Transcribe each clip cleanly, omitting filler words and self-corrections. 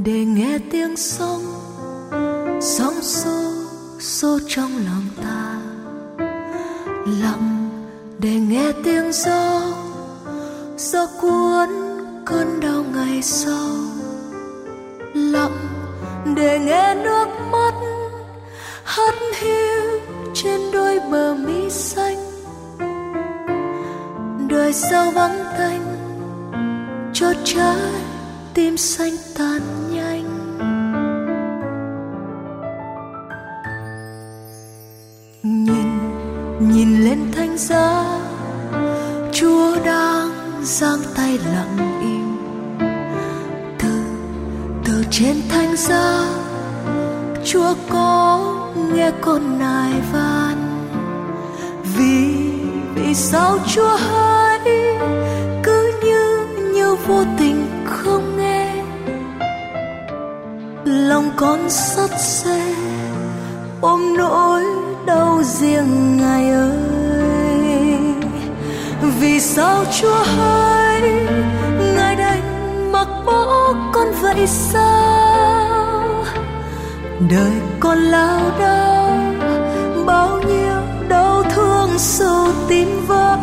để nghe tiếng sóng xô xô trong lòng ta, lặng để nghe tiếng gió cuốn cơn đau ngày sau, lặng để nghe nước mắt hắt hiu trên đôi bờ mi xanh. Đời sao vắng tanh cho trái tim xanh tàn nhanh. Nhìn lên thánh giá, Chúa đang giang tay lặng im. Từ trên thánh giá, Chúa có nghe con nài van. Vì sao Chúa hãy cứ như vô tình không nghe? Lòng con sắt xe ôm nỗi đau riêng Ngài ơi. Vì sao Chúa hãy Ngài đành mặc bỏ con vậy sao? Đời con lao đao bao nhiêu đau thương sâu tim vỡ.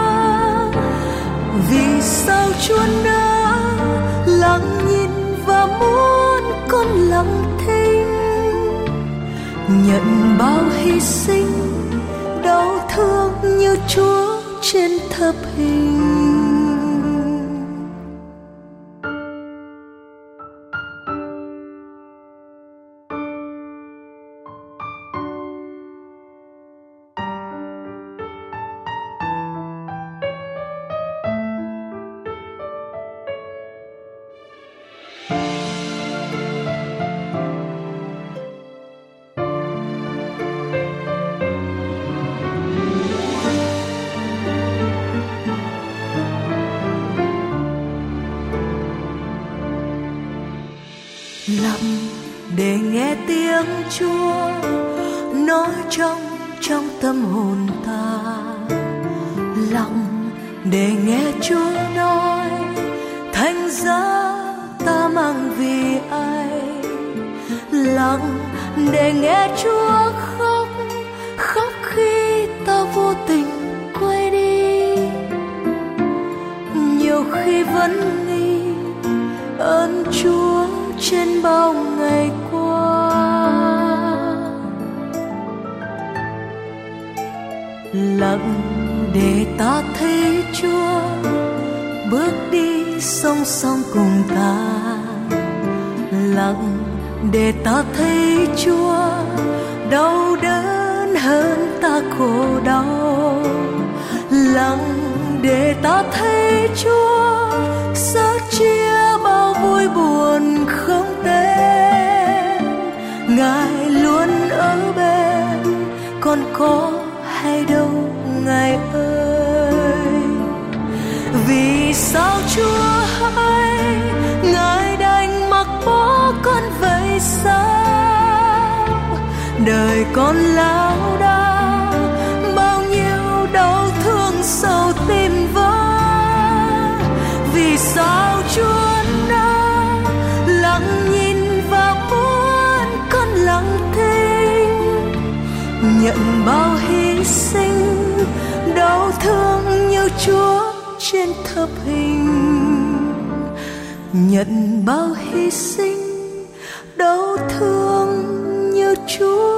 Vì sao Chúa đã lặng nhìn và muốn con lặng thinh, nhận bao hy sinh đau thương như Chúa trên thập hình. Lặng để nghe tiếng Chúa nói trong tâm hồn ta, lặng để nghe Chúa nói thánh giá ta mang vì ai, lặng để nghe Chúa khóc khi ta vô tình quay đi. Nhiều khi vẫn nghĩ ơn Chúa trên bao ngày qua, lặng để ta thấy Chúa bước đi song song cùng ta, lặng để ta thấy Chúa đau đớn hơn ta khổ đau, lặng để ta thấy Chúa sẻ chia bao vui buồn không tên. Ngài luôn ở bên, còn có hay đâu Ngài ơi. Vì sao Chúa hay Ngài đành mặc bỏ con vậy sao? Đời con lao đao bao nhiêu đau thương sâu tim vỡ. Vì sao Chúa đã lặng nhìn và muốn con lặng thinh, nhận bao hy sinh đau thương như Chúa trên thập hình, nhận bao hy sinh đau thương như Chúa